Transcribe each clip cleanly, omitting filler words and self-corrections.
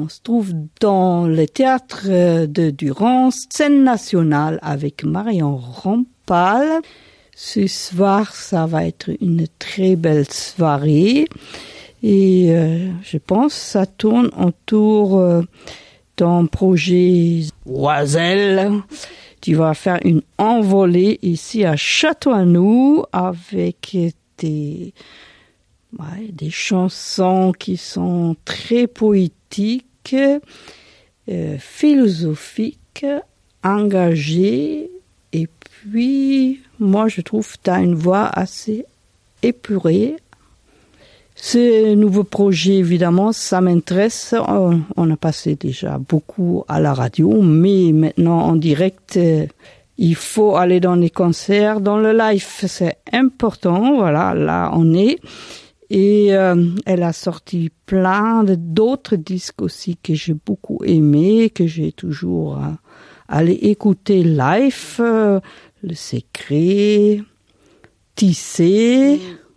on se trouve dans le théâtre de Durance, scène nationale avec Marion Rampal. Ce soir, ça va être une très belle soirée. Et je pense que ça tourne autour d'un projet Oiselle. Tu vas faire une envolée ici à Châteauneuf avec des chansons qui sont très poétiques, philosophiques, engagées. Et puis, moi, je trouve que tu as une voix assez épurée. Ce nouveau projet, évidemment, ça m'intéresse. On a passé déjà beaucoup à la radio, mais maintenant en direct, il faut aller dans les concerts, dans le live, c'est important. Voilà, là on est. Et elle a sorti plein d'autres disques aussi que j'ai beaucoup aimés, que j'ai toujours allé écouter live. Le Secret, Tissé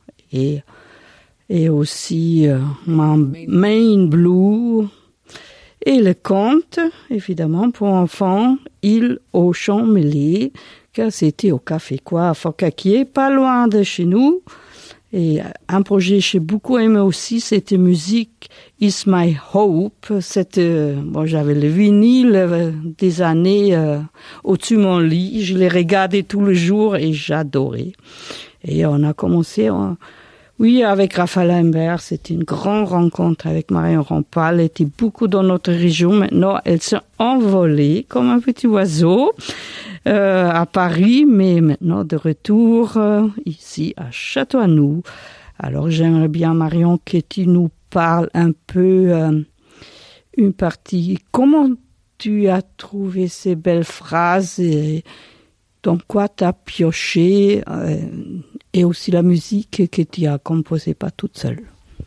et aussi Main Blue et le conte, évidemment, pour enfants, Île aux Champs Mêlés, que c'était au Café Quoi à Forcalquier, pas loin de chez nous. Et un projet que j'ai beaucoup aimé aussi, c'était Musique Is My Hope. J'avais le vinyle des années au-dessus de mon lit. Je les regardais tous les jours et j'adorais. Et on a commencé... avec Raphaël Imbert, c'était une grande rencontre avec Marion Rampal. Elle était beaucoup dans notre région. Maintenant, elle s'est envolée comme un petit oiseau à Paris, mais maintenant de retour ici à Châteauneuf. Alors, j'aimerais bien, Marion, que tu nous parles un peu une partie. Comment tu as trouvé ces belles phrases et dans quoi tu as pioché et aussi la musique que tu as composée pas toute seule.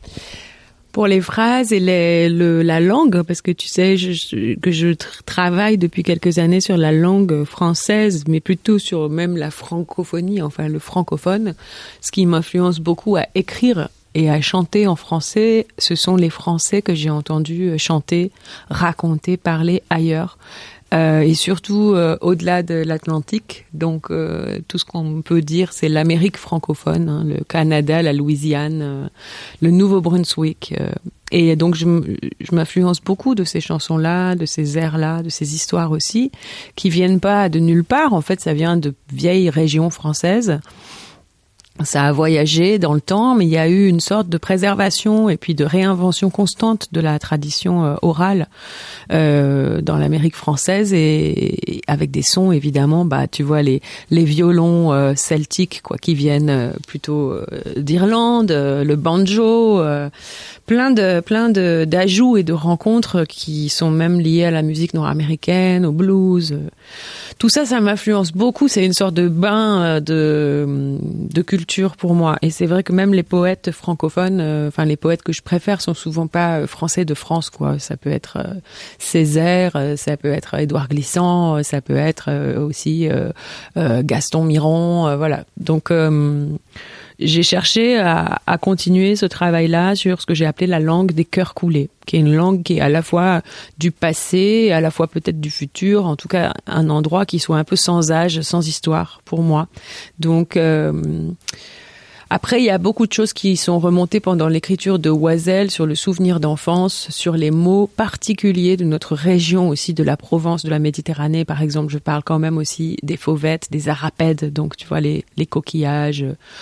Pour les phrases et la langue, parce que tu sais que je travaille depuis quelques années sur la langue française, mais plutôt sur même la francophonie, enfin le francophone, ce qui m'influence beaucoup à écrire et à chanter en français, ce sont les Français que j'ai entendus chanter, raconter, parler ailleurs. Et surtout au-delà de l'Atlantique, donc tout ce qu'on peut dire, c'est l'Amérique francophone, le Canada, la Louisiane, le Nouveau-Brunswick. Et donc je m'influence beaucoup de ces chansons-là, de ces airs-là, de ces histoires aussi, qui viennent pas de nulle part. En fait, ça vient de vieilles régions françaises. Ça a voyagé dans le temps, mais il y a eu une sorte de préservation et puis de réinvention constante de la tradition orale dans l'Amérique française et avec des sons évidemment, tu vois les violons celtiques qui viennent plutôt d'Irlande, le banjo, plein d'ajouts et de rencontres qui sont même liés à la musique nord-américaine, au blues. Tout ça, ça m'influence beaucoup. C'est une sorte de bain de culture pour moi. Et c'est vrai que même les poètes francophones, les poètes que je préfère sont souvent pas français de France, quoi. Ça peut être Césaire, ça peut être Édouard Glissant, ça peut être aussi Gaston Miron, voilà. Donc j'ai cherché à continuer ce travail-là sur ce que j'ai appelé la langue des cœurs coulés, qui est une langue qui est à la fois du passé, à la fois peut-être du futur, en tout cas un endroit qui soit un peu sans âge, sans histoire pour moi. Donc après, il y a beaucoup de choses qui sont remontées pendant l'écriture de Oiselle sur le souvenir d'enfance, sur les mots particuliers de notre région aussi, de la Provence, de la Méditerranée. Par exemple, je parle quand même aussi des fauvettes, des arapèdes, donc tu vois les coquillages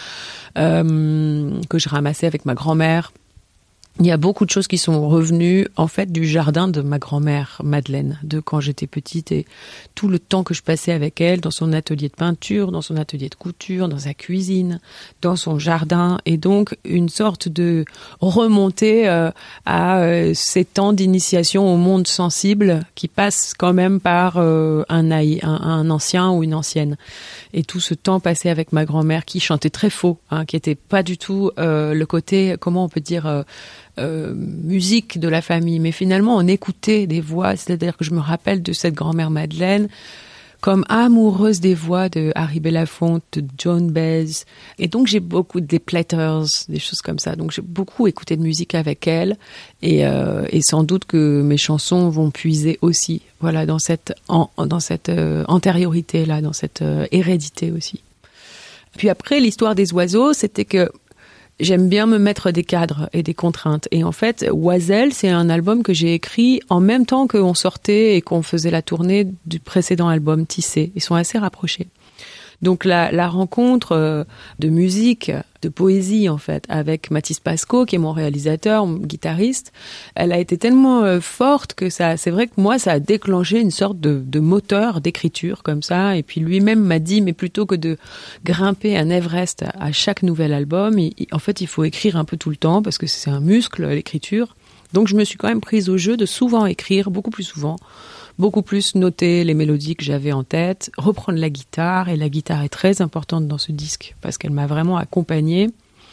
que je ramassais avec ma grand-mère. Il y a beaucoup de choses qui sont revenues, en fait, du jardin de ma grand-mère, Madeleine, de quand j'étais petite et tout le temps que je passais avec elle dans son atelier de peinture, dans son atelier de couture, dans sa cuisine, dans son jardin. Et donc, une sorte de remontée à ces temps d'initiation au monde sensible qui passent quand même par un ancien ou une ancienne. Et tout ce temps passé avec ma grand-mère qui chantait très faux, qui était pas du tout le côté, comment on peut dire... musique de la famille, mais finalement on écoutait des voix, c'est-à-dire que je me rappelle de cette grand-mère Madeleine comme amoureuse des voix de Harry Belafonte, de Joan Baez. Et donc, j'ai beaucoup des Platters, des choses comme ça. Donc, j'ai beaucoup écouté de musique avec elle. Et sans doute que mes chansons vont puiser aussi, voilà, dans cette antériorité-là, dans cette hérédité aussi. Puis après, l'histoire des oiseaux, c'était que j'aime bien me mettre des cadres et des contraintes. Et en fait, Oiselle, c'est un album que j'ai écrit en même temps qu'on sortait et qu'on faisait la tournée du précédent album, Tissé. Ils sont assez rapprochés. Donc la rencontre de musique, de poésie en fait, avec Mathis Pasco, qui est mon réalisateur, mon guitariste, elle a été tellement forte que c'est vrai que moi, ça a déclenché une sorte de moteur d'écriture comme ça. Et puis lui-même m'a dit, mais plutôt que de grimper un Everest à chaque nouvel album, en fait, il faut écrire un peu tout le temps parce que c'est un muscle, l'écriture. Donc je me suis quand même prise au jeu de souvent écrire, beaucoup plus noter les mélodies que j'avais en tête, reprendre la guitare, et la guitare est très importante dans ce disque parce qu'elle m'a vraiment accompagnée.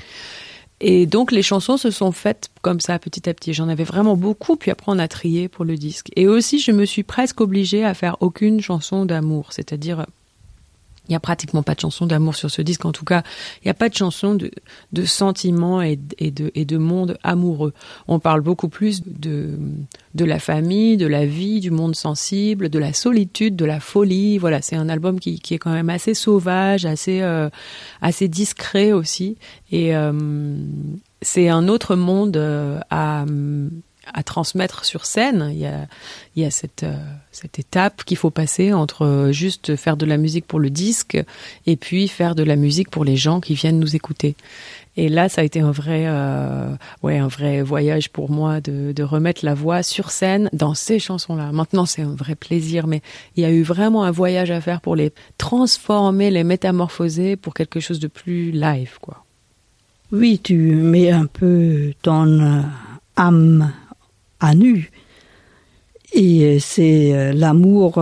Et donc les chansons se sont faites comme ça petit à petit. J'en avais vraiment beaucoup, puis après on a trié pour le disque. Et aussi je me suis presque obligée à faire aucune chanson d'amour, c'est-à-dire il n'y a pratiquement pas de chanson d'amour sur ce disque. En tout cas, il n'y a pas de chanson de sentiments et de monde amoureux. On parle beaucoup plus de la famille, de la vie, du monde sensible, de la solitude, de la folie. Voilà, c'est un album qui est quand même assez sauvage, assez discret aussi. Et c'est un autre monde à transmettre sur scène. Il y a cette étape qu'il faut passer entre juste faire de la musique pour le disque et puis faire de la musique pour les gens qui viennent nous écouter. Et là, ça a été un vrai voyage pour moi de remettre la voix sur scène dans ces chansons-là. Maintenant, c'est un vrai plaisir, mais il y a eu vraiment un voyage à faire pour les transformer, les métamorphoser pour quelque chose de plus live, quoi. Oui, tu mets un peu ton âme à nu. Et c'est l'amour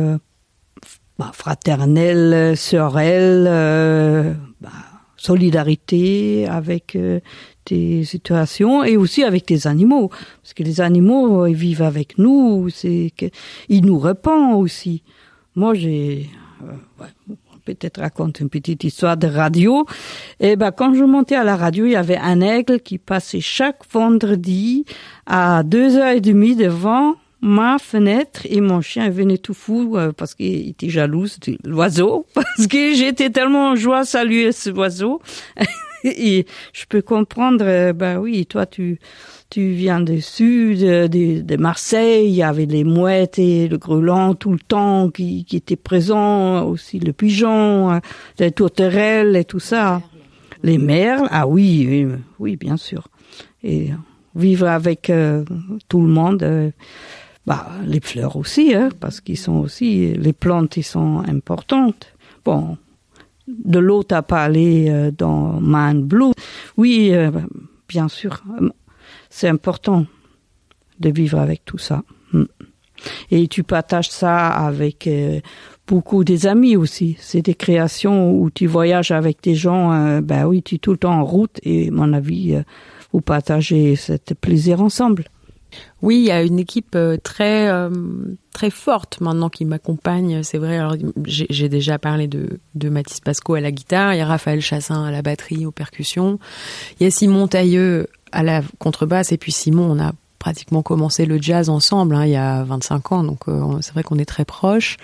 fraternel, sœurel, solidarité avec tes situations et aussi avec tes animaux. Parce que les animaux, ils vivent avec nous, ils nous répondent aussi. Moi, j'ai... peut-être raconte une petite histoire de radio. Et quand je montais à la radio, il y avait un aigle qui passait chaque vendredi à 2h30 devant ma fenêtre et mon chien venait tout fou parce qu'il était jaloux, c'était l'oiseau, parce que j'étais tellement en joie à saluer cet oiseau. Et je peux comprendre, oui, toi tu viens du sud, de Marseille, il y avait les mouettes et le grelant tout le temps qui étaient présents, aussi le pigeon, les tourterelles et tout ça. Les merles, ah oui, bien sûr. Et vivre avec tout le monde, les fleurs aussi, parce qu'ils sont aussi, les plantes, ils sont importantes. Bon, de l'eau t'as parlé dans Man Blue. Oui, bien sûr. C'est important de vivre avec tout ça. Et tu partages ça avec beaucoup des amis aussi. C'est des créations où tu voyages avec des gens, tu es tout le temps en route et, à mon avis, vous partagez ce plaisir ensemble. Oui, il y a une équipe très forte maintenant qui m'accompagne, c'est vrai. Alors, j'ai déjà parlé de Mathis Pasco à la guitare, il y a Raphaël Chassin à la batterie, aux percussions, il y a Simon Tailleux à la contrebasse, et puis Simon, on a pratiquement commencé le jazz ensemble, il y a 25 ans, donc c'est vrai qu'on est très proches.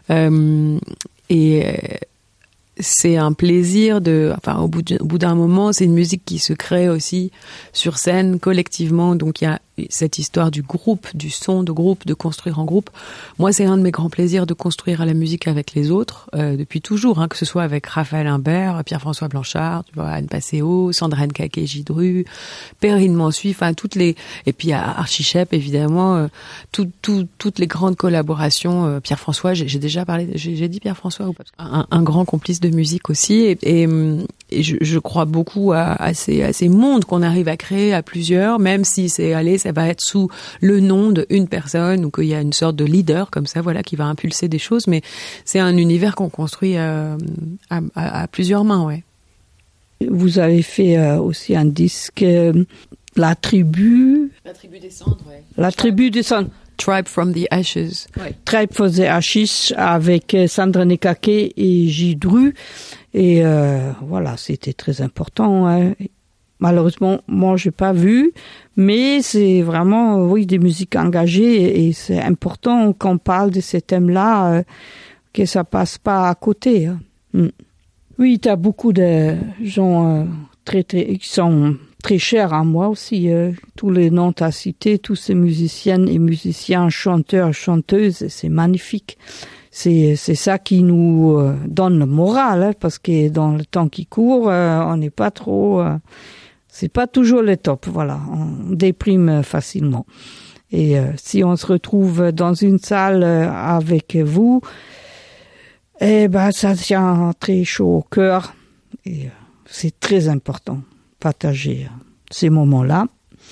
C'est un plaisir au bout d'un moment, c'est une musique qui se crée aussi sur scène, collectivement, donc il y a cette histoire du groupe, du son de groupe, de construire en groupe. Moi, c'est un de mes grands plaisirs de construire la musique avec les autres, depuis toujours, que ce soit avec Raphaël Imbert, Pierre-François Blanchard, tu vois, Anne Passeo, Sandrine Kaké-Gidru, Perrine Mansuy, et puis à Archichep, évidemment, toutes les grandes collaborations, Pierre-François, j'ai déjà parlé, j'ai dit Pierre-François ou pas? Un grand complice de musique aussi, et je crois beaucoup à ces mondes qu'on arrive à créer à plusieurs, même si ça va être sous le nom d'une personne ou qu'il y a une sorte de leader comme ça, voilà, qui va impulser des choses, mais c'est un univers qu'on construit à plusieurs mains, ouais. Vous avez fait aussi un disque, La Tribu des Cendres, ouais. La Tribu des Cendres. Tribe from the Ashes. Ouais. Tribe from the Ashes avec Sandra Nekake et Gidru. Et voilà, c'était très important. Hein. Malheureusement, moi, j'ai pas vu, mais c'est vraiment, oui, des musiques engagées et c'est important qu'on parle de ces thèmes-là, que ça passe pas à côté. Hein. Oui, t'as beaucoup de gens qui sont très chers à moi aussi. Tous les noms t'as cités, tous ces musiciennes et musiciens, chanteurs, chanteuses, c'est magnifique. C'est ça qui nous donne le moral, hein, parce que dans le temps qui court, on n'est pas trop... c'est pas toujours le top, voilà. On déprime facilement. Et si on se retrouve dans une salle avec vous, eh ben ça tient très chaud au cœur. Et c'est très important, partager ces moments-là.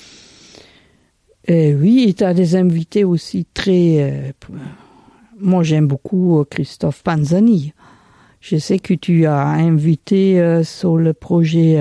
Et oui, tu as des invités aussi très... moi, j'aime beaucoup Christophe Panzani. Je sais que tu as invité sur le projet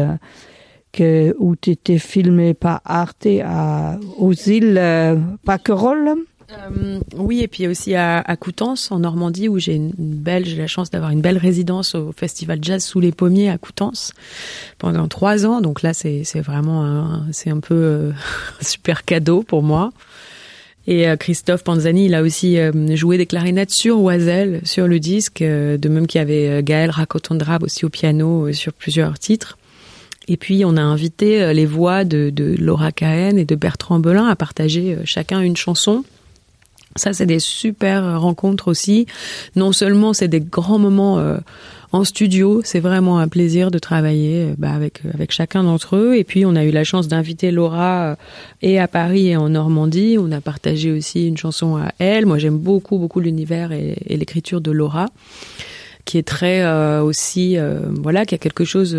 où tu étais filmé par Arte aux îles Paquerolles. Oui, et puis aussi à Coutances, en Normandie, où j'ai la chance d'avoir une belle résidence au Festival Jazz sous les Pommiers à Coutances pendant 3 ans. Donc là, c'est vraiment c'est un peu un super cadeau pour moi. Et Christophe Panzani, il a aussi joué des clarinettes sur Oiselle, sur le disque, de même qu'il y avait Gaël Rakotondrab aussi au piano sur plusieurs titres. Et puis, on a invité les voix de Laura Cahen et de Bertrand Belin à partager chacun une chanson. Ça, c'est des super rencontres aussi. Non seulement c'est des grands moments en studio, c'est vraiment un plaisir de travailler avec chacun d'entre eux. Et puis, on a eu la chance d'inviter Laura et à Paris et en Normandie. On a partagé aussi une chanson à elle. Moi, j'aime beaucoup, beaucoup l'univers et l'écriture de Laura, qui est très aussi, voilà, qui a quelque chose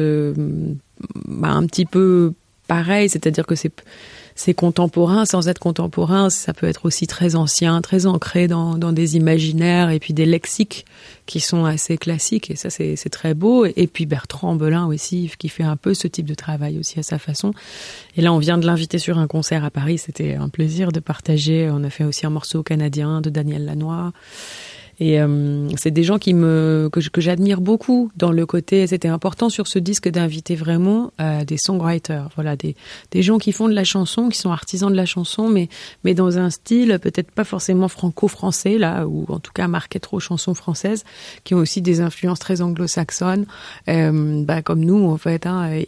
un petit peu pareil, c'est-à-dire que c'est contemporain sans être contemporain, ça peut être aussi très ancien, très ancré dans des imaginaires et puis des lexiques qui sont assez classiques, et ça c'est très beau. Et puis Bertrand Belin aussi, qui fait un peu ce type de travail aussi à sa façon. Et là on vient de l'inviter sur un concert à Paris, c'était un plaisir de partager. On a fait aussi un morceau canadien de Daniel Lanois. Et c'est des gens que j'admire beaucoup dans le côté. C'était important sur ce disque d'inviter vraiment des songwriters, voilà, des gens qui font de la chanson, qui sont artisans de la chanson, mais dans un style peut-être pas forcément franco-français là, ou en tout cas marqué trop chanson française, qui ont aussi des influences très anglo-saxonnes, comme nous en fait. Hein,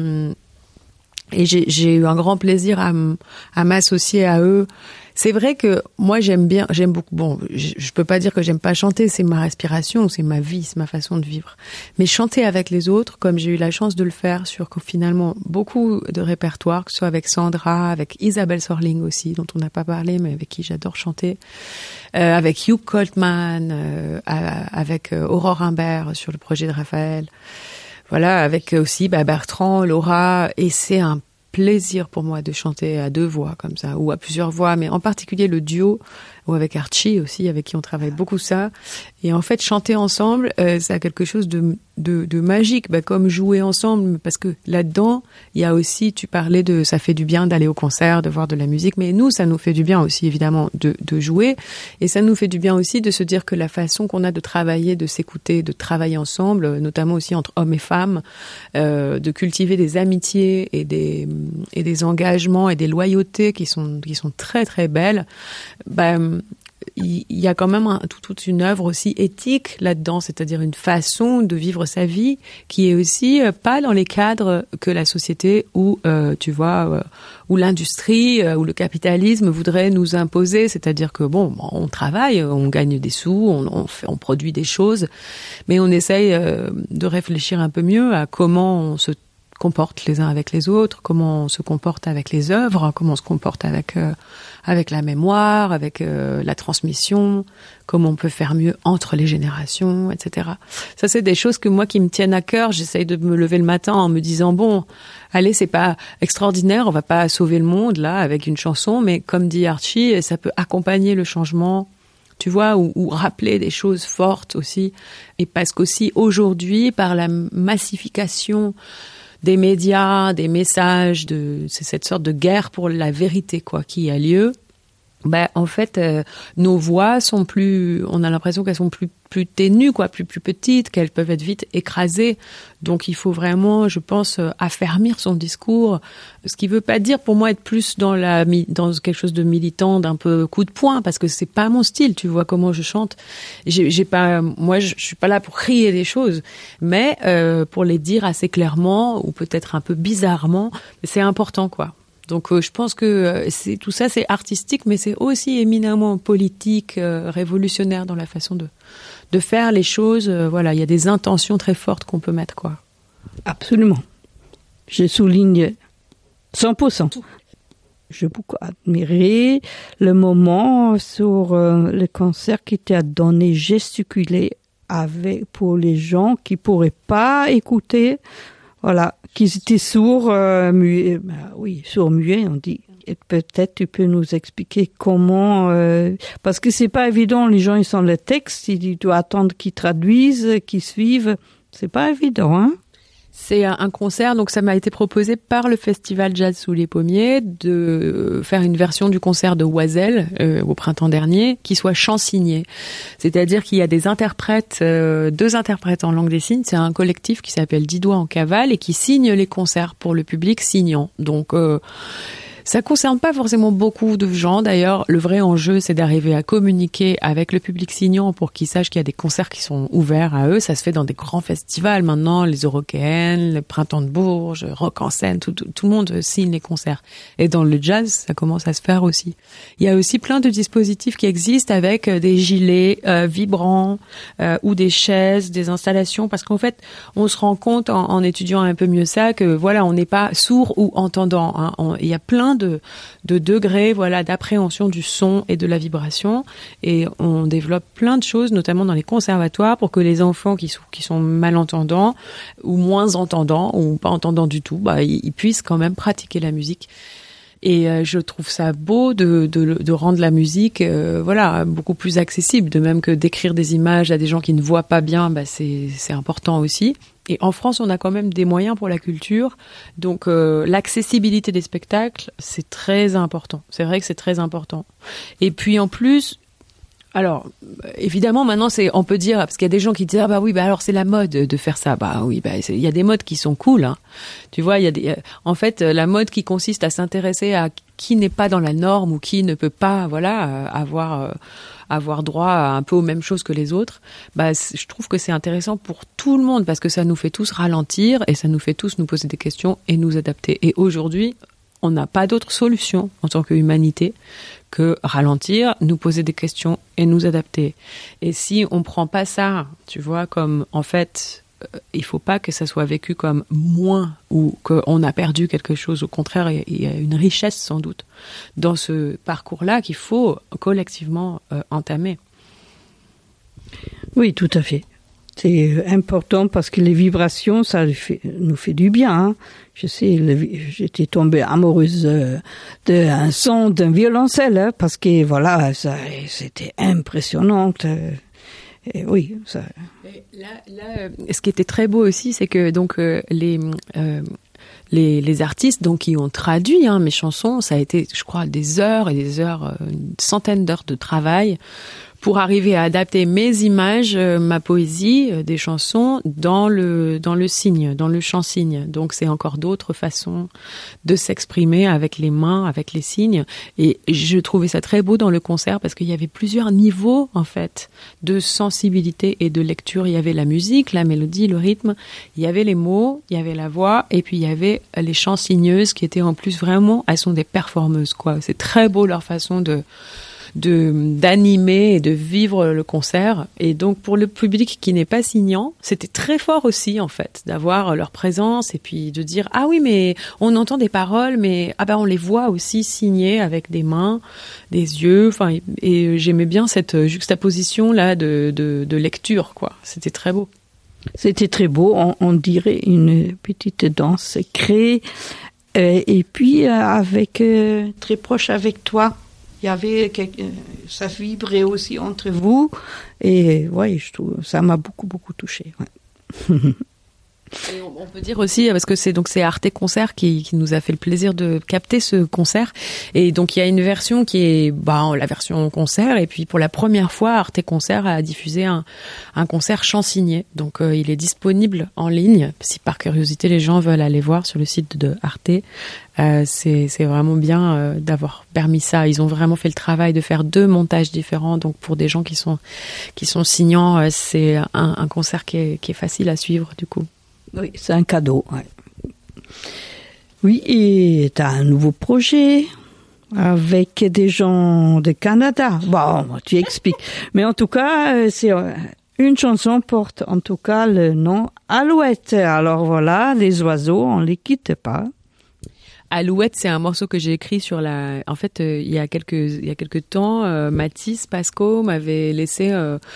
et j'ai eu un grand plaisir à m'associer à eux. C'est vrai que moi j'aime beaucoup. Bon, je peux pas dire que j'aime pas chanter, c'est ma respiration, c'est ma vie, c'est ma façon de vivre. Mais chanter avec les autres, comme j'ai eu la chance de le faire sur finalement beaucoup de répertoires, que ce soit avec Sandra, avec Isabelle Sorling aussi, dont on n'a pas parlé, mais avec qui j'adore chanter, avec Hugh Coltman, avec Aurore Imbert sur le projet de Raphaël. Voilà, avec aussi Bertrand, Laura, et c'est un plaisir pour moi de chanter à 2 voix comme ça, ou à plusieurs voix, mais en particulier le duo, ou avec Archie aussi, avec qui on travaille beaucoup ça. Et en fait, chanter ensemble, ça a quelque chose de magique, comme jouer ensemble, parce que là-dedans, il y a aussi, tu parlais de, ça fait du bien d'aller au concert, de voir de la musique, mais nous, ça nous fait du bien aussi, évidemment, de jouer, et ça nous fait du bien aussi de se dire que la façon qu'on a de travailler, de s'écouter, de travailler ensemble, notamment aussi entre hommes et femmes, de cultiver des amitiés et des engagements et des loyautés qui sont très très belles, il y a quand même toute une œuvre aussi éthique là-dedans, c'est-à-dire une façon de vivre sa vie qui est aussi pas dans les cadres que la société ou où l'industrie ou le capitalisme voudrait nous imposer, c'est-à-dire que on travaille, on gagne des sous, on produit des choses, mais on essaye de réfléchir un peu mieux à comment on se comporte les uns avec les autres, comment on se comporte avec les œuvres, comment on se comporte avec la mémoire, avec la transmission, comment on peut faire mieux entre les générations, etc. Ça, c'est des choses qui me tiennent à cœur. J'essaye de me lever le matin en me disant, allez, c'est pas extraordinaire, on va pas sauver le monde, là, avec une chanson, mais comme dit Archie, ça peut accompagner le changement, tu vois, ou rappeler des choses fortes aussi. Et parce qu'aussi, aujourd'hui, par la massification des médias, des messages, c'est cette sorte de guerre pour la vérité, qui a lieu. en fait, nos voix sont on a l'impression qu'elles sont plus ténues, quoi, plus petites, qu'elles peuvent être vite écrasées. Donc, il faut vraiment, je pense, affermir son discours. Ce qui veut pas dire, pour moi, être plus dans quelque chose de militant, d'un peu coup de poing, parce que c'est pas mon style. Tu vois comment je chante. Moi, je suis pas là pour crier des choses, mais pour les dire assez clairement ou peut-être un peu bizarrement. C'est important, quoi. Donc je pense que tout ça c'est artistique, mais c'est aussi éminemment politique, révolutionnaire dans la façon de faire les choses. Voilà, il y a des intentions très fortes qu'on peut mettre, quoi. Absolument. Je souligne 100%. J'ai beaucoup admiré le moment sur le concert qui t'a donné gesticuler pour les gens qui pourraient pas écouter. Voilà, qu'ils étaient sourds, muets. Sourds, muets, on dit. Et peut-être tu peux nous expliquer comment, parce que c'est pas évident, les gens ils sont le texte, tu dois attendre qu'ils traduisent, qu'ils suivent. C'est pas évident, hein? C'est un concert, donc ça m'a été proposé par le Festival Jazz sous les pommiers de faire une version du concert de Oiselle au printemps dernier qui soit chant signé. C'est-à-dire qu'il y a des interprètes, 2 interprètes en langue des signes. C'est un collectif qui s'appelle 10 doigts en cavale et qui signe les concerts pour le public signant. Donc ça concerne pas forcément beaucoup de gens. D'ailleurs, le vrai enjeu, c'est d'arriver à communiquer avec le public signant pour qu'ils sachent qu'il y a des concerts qui sont ouverts à eux. Ça se fait dans des grands festivals maintenant, les Eurokéennes, le Printemps de Bourges, Rock en scène, tout le monde signe les concerts. Et dans le jazz, ça commence à se faire aussi. Il y a aussi plein de dispositifs qui existent avec des gilets vibrants ou des chaises, des installations, parce qu'en fait, on se rend compte en étudiant un peu mieux ça que voilà, on n'est pas sourd ou entendant, hein. Il y a plein de degrés, voilà, d'appréhension du son et de la vibration, et on développe plein de choses, notamment dans les conservatoires, pour que les enfants qui sont malentendants ou moins entendants ou pas entendants du tout, ils puissent quand même pratiquer la musique. Et je trouve ça beau de rendre la musique beaucoup plus accessible, de même que d'écrire des images à des gens qui ne voient pas bien, c'est important aussi. Et en France, on a quand même des moyens pour la culture, donc l'accessibilité des spectacles, c'est très important. C'est vrai que c'est très important. Et puis en plus, alors évidemment maintenant on peut dire, parce qu'il y a des gens qui disent alors c'est la mode de faire ça. Il y a des modes qui sont cool, hein. Tu vois, en fait la mode qui consiste à s'intéresser à qui n'est pas dans la norme ou qui ne peut pas avoir droit à un peu aux mêmes choses que les autres, je trouve que c'est intéressant pour tout le monde, parce que ça nous fait tous ralentir et ça nous fait tous nous poser des questions et nous adapter. Et aujourd'hui, on n'a pas d'autre solution en tant qu'humanité que ralentir, nous poser des questions et nous adapter. Et si on prend pas ça, tu vois, comme en fait, il faut pas que ça soit vécu comme moins ou qu'on a perdu quelque chose. Au contraire, il y a une richesse sans doute dans ce parcours-là qu'il faut collectivement entamer. Oui, tout à fait. C'est important parce que les vibrations, ça nous fait du bien, hein. Je sais, j'étais tombée amoureuse d'un son d'un violoncelle, hein, parce que voilà, c'était impressionnant. Et oui, ça. Et là, ce qui était très beau aussi, c'est que donc les artistes donc qui ont traduit mes chansons, ça a été, je crois, des heures et des heures, une centaine d'heures de travail pour arriver à adapter mes images, ma poésie, des chansons dans le signe, dans le chant signe. Donc c'est encore d'autres façons de s'exprimer avec les mains, avec les signes. Et je trouvais ça très beau dans le concert parce qu'il y avait plusieurs niveaux en fait de sensibilité et de lecture. Il y avait la musique, la mélodie, le rythme, il y avait les mots, il y avait la voix, et puis il y avait les chants signeuses qui étaient en plus vraiment, elles sont des performeuses quoi. C'est très beau leur façon d'animer et de vivre le concert. Et donc pour le public qui n'est pas signant, c'était très fort aussi en fait d'avoir leur présence et puis de dire ah oui mais on entend des paroles mais on les voit aussi signées avec des mains, des yeux, et j'aimais bien cette juxtaposition là de lecture quoi. C'était très beau. C'était très beau, on dirait une petite danse créée et puis avec très proche avec toi. Il y avait ça vibrait aussi entre vous et ouais, je trouve ça m'a beaucoup touché. Ouais. Et on peut dire aussi, parce que c'est Arte Concert qui nous a fait le plaisir de capter ce concert. Et donc il y a une version qui est la version concert. Et puis pour la première fois, Arte Concert a diffusé un concert chant signé. Donc il est disponible en ligne. Si par curiosité les gens veulent aller voir sur le site de Arte, c'est vraiment bien d'avoir permis ça. Ils ont vraiment fait le travail de faire 2 montages différents. Donc pour des gens qui sont signants, c'est un concert qui est facile à suivre du coup. Oui, c'est un cadeau. Ouais. Oui, et tu as un nouveau projet avec des gens de Canada. Bon, tu expliques. Mais en tout cas, c'est une chanson porte en tout cas le nom Alouette. Alors voilà, les oiseaux, on les quitte pas. Alouette, c'est un morceau que j'ai écrit sur la. En fait, il y a quelques temps, Mathis Pasco m'avait laissé.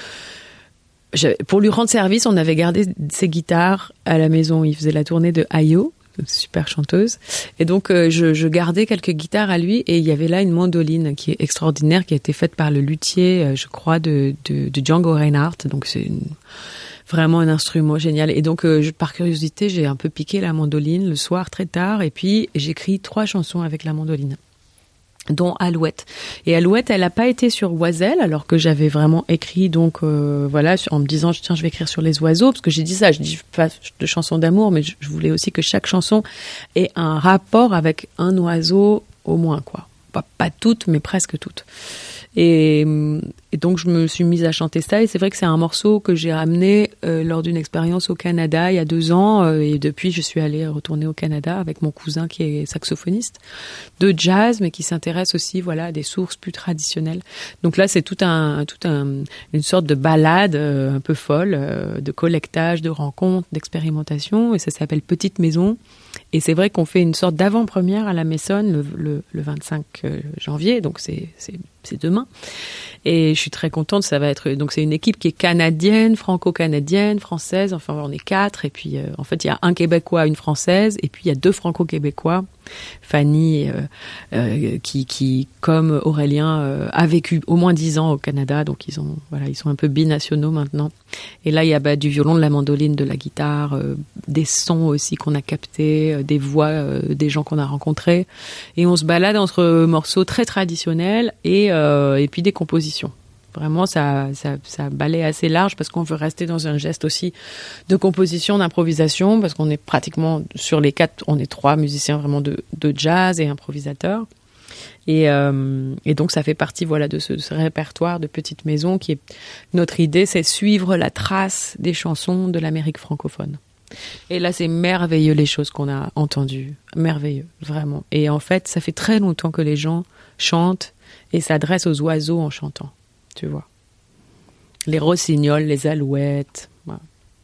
Pour lui rendre service, on avait gardé ses guitares à la maison. Il faisait la tournée de Ayo, super chanteuse. Et donc, je gardais quelques guitares à lui. Et il y avait là une mandoline qui est extraordinaire, qui a été faite par le luthier, je crois, de Django Reinhardt. Donc, c'est vraiment un instrument génial. Et donc, par curiosité, j'ai un peu piqué la mandoline le soir très tard. Et puis, j'écris 3 chansons avec la mandoline, dont Alouette. Et Alouette, elle n'a pas été sur Oiselle, alors que j'avais vraiment écrit, donc en me disant, tiens, je vais écrire sur les oiseaux, parce que j'ai dit ça, je dis pas de chansons d'amour, mais je voulais aussi que chaque chanson ait un rapport avec un oiseau au moins, quoi. Pas toutes, mais presque toutes. Et donc je me suis mise à chanter ça, et c'est vrai que c'est un morceau que j'ai ramené lors d'une expérience au Canada il y a 2 ans, et depuis je suis allée retourner au Canada avec mon cousin qui est saxophoniste de jazz, mais qui s'intéresse aussi à des sources plus traditionnelles. Donc là c'est une sorte de balade un peu folle, de collectage, de rencontres, d'expérimentation, et ça s'appelle Petite Maison. Et c'est vrai qu'on fait une sorte d'avant-première à la Maison le 25 janvier, donc c'est demain. Et je suis très contente, ça va être, donc c'est une équipe qui est canadienne, franco-canadienne, française, enfin on est 4, et puis en fait il y a un Québécois, une Française, et puis il y a 2 franco-québécois, Fanny qui comme Aurélien a vécu au moins 10 ans au Canada, donc ils sont un peu binationaux maintenant. Et là il y a du violon, de la mandoline, de la guitare, des sons aussi qu'on a captés, des voix des gens qu'on a rencontrés, et on se balade entre morceaux très traditionnels et puis des compositions. Vraiment, ça balaye assez large, parce qu'on veut rester dans un geste aussi de composition, d'improvisation, parce qu'on est pratiquement, sur les 4, on est 3 musiciens vraiment de jazz et improvisateurs. Et donc, ça fait partie de ce répertoire de Petite Maison qui est... Notre idée, c'est suivre la trace des chansons de l'Amérique francophone. Et là, c'est merveilleux les choses qu'on a entendues. Merveilleux, vraiment. Et en fait, ça fait très longtemps que les gens chantent et s'adressent aux oiseaux en chantant. Tu vois, les rossignols, les alouettes. Voilà.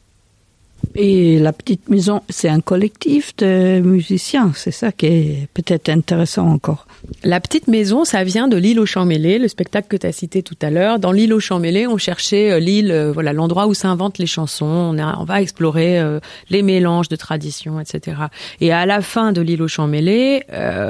Et la Petite Maison, c'est un collectif de musiciens, c'est ça qui est peut-être intéressant encore. La Petite Maison, ça vient de l'île aux Champs Mêlés, le spectacle que tu as cité tout à l'heure. Dans l'île aux Champs Mêlés, on cherchait l'île, l'endroit où s'inventent les chansons. On va explorer les mélanges de traditions, etc. Et à la fin de l'île aux Champs Mêlés,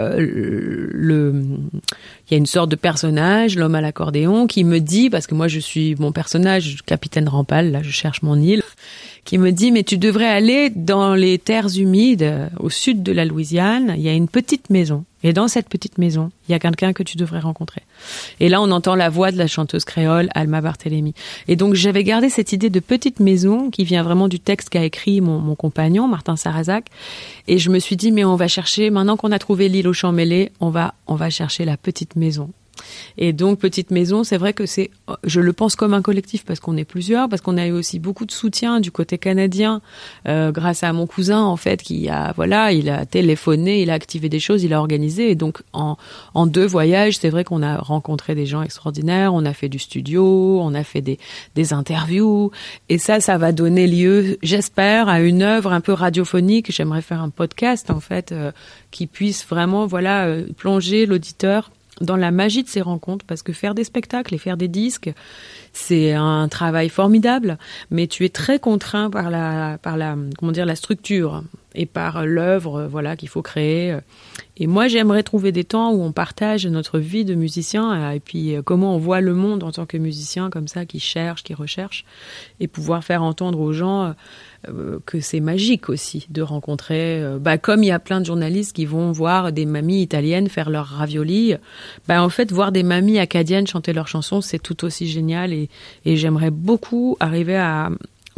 il y a une sorte de personnage, l'homme à l'accordéon, qui me dit, parce que moi je suis mon personnage, Capitaine Rampal, là je cherche mon île, qui me dit, mais tu devrais aller dans les terres humides, au sud de la Louisiane, il y a une petite maison. Et dans cette petite maison, il y a quelqu'un que tu devrais rencontrer. Et là, on entend la voix de la chanteuse créole, Alma Barthélémy. Et donc, j'avais gardé cette idée de petite maison, qui vient vraiment du texte qu'a écrit mon compagnon, Martin Sarrazac. Et je me suis dit, mais on va chercher, maintenant qu'on a trouvé l'île aux Champs Mêlés, on va chercher la petite maison. Et donc, Petite Maison, c'est vrai que je le pense comme un collectif, parce qu'on est plusieurs, parce qu'on a eu aussi beaucoup de soutien du côté canadien, grâce à mon cousin, en fait, il a téléphoné, il a activé des choses, il a organisé. Et donc, en 2 voyages, c'est vrai qu'on a rencontré des gens extraordinaires, on a fait du studio, on a fait des interviews. Et ça va donner lieu, j'espère, à une œuvre un peu radiophonique. J'aimerais faire un podcast, en fait, qui puisse vraiment, plonger l'auditeur dans la magie de ces rencontres, parce que faire des spectacles et faire des disques, c'est un travail formidable, mais tu es très contraint par la structure, et par l'œuvre, voilà, qu'il faut créer. Et moi, j'aimerais trouver des temps où on partage notre vie de musicien et puis comment on voit le monde en tant que musicien, comme ça, qui cherche, qui recherche, et pouvoir faire entendre aux gens que c'est magique aussi de rencontrer, comme il y a plein de journalistes qui vont voir des mamies italiennes faire leurs raviolis, en fait, voir des mamies acadiennes chanter leurs chansons, c'est tout aussi génial et j'aimerais beaucoup arriver à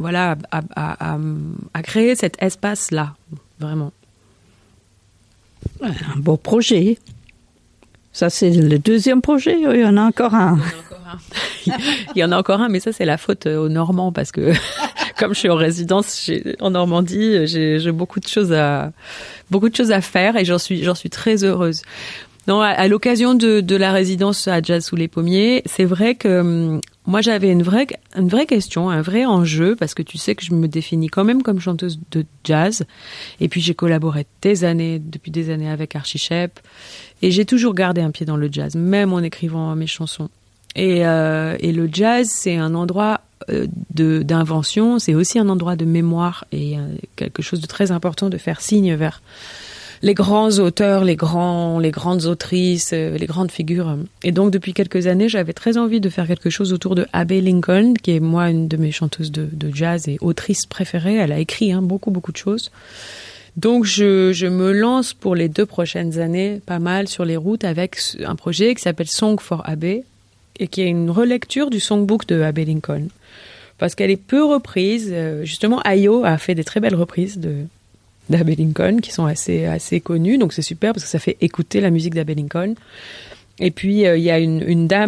créer cet espace-là, vraiment. Un beau projet. Ça, c'est le deuxième projet. Il y en a encore un. Il y en a encore un, mais ça, c'est la faute aux Normands parce que comme je suis en résidence en Normandie, j'ai beaucoup de choses à faire et j'en suis très heureuse. Non, à l'occasion de la résidence à Jazz sous les pommiers, c'est vrai que moi j'avais une vraie question, un vrai enjeu, parce que tu sais que je me définis quand même comme chanteuse de jazz, et puis j'ai collaboré depuis des années avec Archie Shepp, et j'ai toujours gardé un pied dans le jazz, même en écrivant mes chansons. Et le jazz, c'est un endroit d'invention, c'est aussi un endroit de mémoire, et quelque chose de très important de faire signe vers les grands auteurs, les grandes autrices, les grandes figures. Et donc, depuis quelques années, j'avais très envie de faire quelque chose autour de Abbey Lincoln, qui est, moi, une de mes chanteuses de jazz et autrice préférée. Elle a écrit beaucoup de choses. Donc, je me lance pour les 2 prochaines années, pas mal sur les routes, avec un projet qui s'appelle Song for Abbey, et qui est une relecture du songbook de Abbey Lincoln. Parce qu'elle est peu reprise. Justement, Ayo a fait des très belles reprises d'Abbey Lincoln, qui sont assez connus, donc c'est super parce que ça fait écouter la musique d'Abbey Lincoln. Et puis il y a une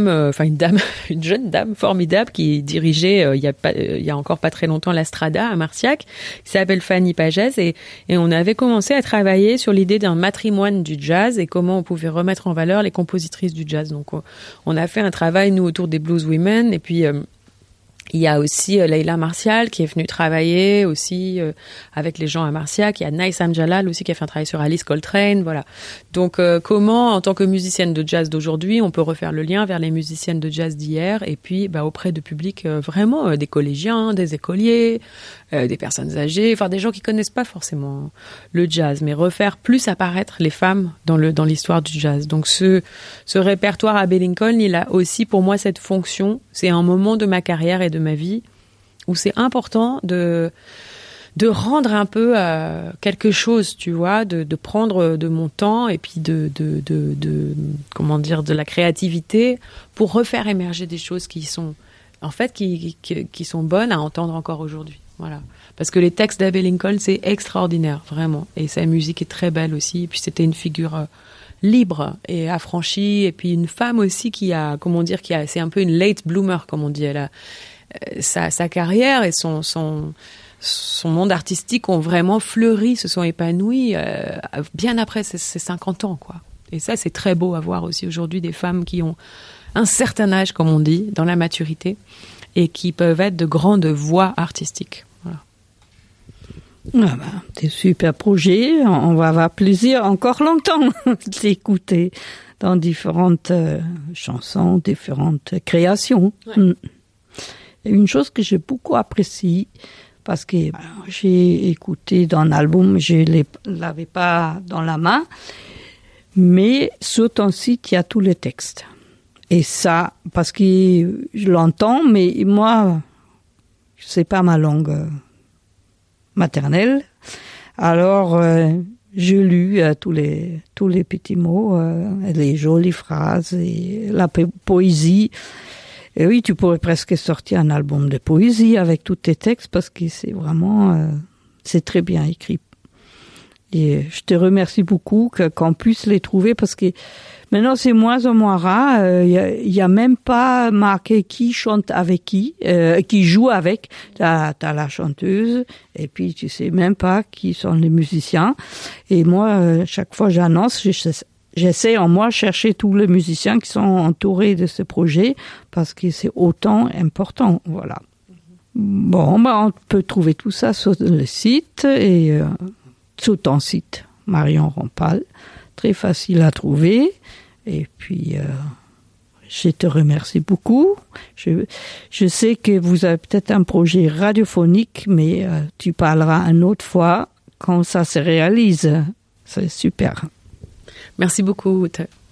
jeune dame formidable qui dirigeait il y a encore pas très longtemps la Strada à Marciac, qui s'appelle Fanny Pages, et on avait commencé à travailler sur l'idée d'un matrimoine du jazz et comment on pouvait remettre en valeur les compositrices du jazz. Donc on a fait un travail nous autour des blues women, et puis il y a aussi Leila Martial qui est venue travailler aussi avec les gens à Marciac. Il y a Naïsam Jalal aussi qui a fait un travail sur Alice Coltrane, voilà. Donc comment, en tant que musicienne de jazz d'aujourd'hui, on peut refaire le lien vers les musiciennes de jazz d'hier et puis auprès de publics vraiment des collégiens, des écoliers, des personnes âgées, enfin des gens qui connaissent pas forcément le jazz, mais refaire plus apparaître les femmes dans l'histoire du jazz. Donc ce répertoire Abbey Lincoln, il a aussi pour moi cette fonction. C'est un moment de ma carrière et de ma vie où c'est important de rendre un peu quelque chose, tu vois, de prendre de mon temps et puis de la créativité pour refaire émerger des choses qui sont en fait qui sont bonnes à entendre encore aujourd'hui. Voilà. Parce que les textes d'Abbey Lincoln, c'est extraordinaire, vraiment. Et sa musique est très belle aussi. Et puis c'était une figure libre et affranchie. Et puis une femme aussi c'est un peu une late bloomer, comme on dit. Elle a, sa carrière et son monde artistique ont vraiment fleuri, se sont épanouis bien après ses 50 ans, quoi. Et ça, c'est très beau à voir aussi aujourd'hui des femmes qui ont un certain âge, comme on dit, dans la maturité, et qui peuvent être de grandes voix artistiques. Voilà. Des super projets. On va avoir plaisir encore longtemps d'écouter dans différentes chansons, différentes créations. Ouais. Et une chose que j'ai beaucoup appréciée, parce que j'ai écouté dans l'album, je ne l'avais pas dans la main, mais sur ton site, il y a tous les textes. Et ça, parce que je l'entends, mais moi, c'est pas ma langue maternelle. Alors, je lis tous les petits mots, les jolies phrases et la poésie. Et oui, tu pourrais presque sortir un album de poésie avec tous tes textes parce que c'est vraiment, c'est très bien écrit. Et je te remercie beaucoup qu'on puisse les trouver parce que maintenant c'est moins en moins rare. Il y a même pas marqué qui chante avec qui joue avec. T'as la chanteuse et puis tu sais même pas qui sont les musiciens. Et moi, chaque fois j'annonce, j'essaie en moi chercher tous les musiciens qui sont entourés de ce projet parce que c'est autant important. Voilà. Bon, on peut trouver tout ça sur le site et sur ton site, Marion Rampal. Très facile à trouver. Et puis, je te remercie beaucoup. Je sais que vous avez peut-être un projet radiophonique, mais tu parleras une autre fois quand ça se réalise, c'est super. Merci beaucoup, Ute.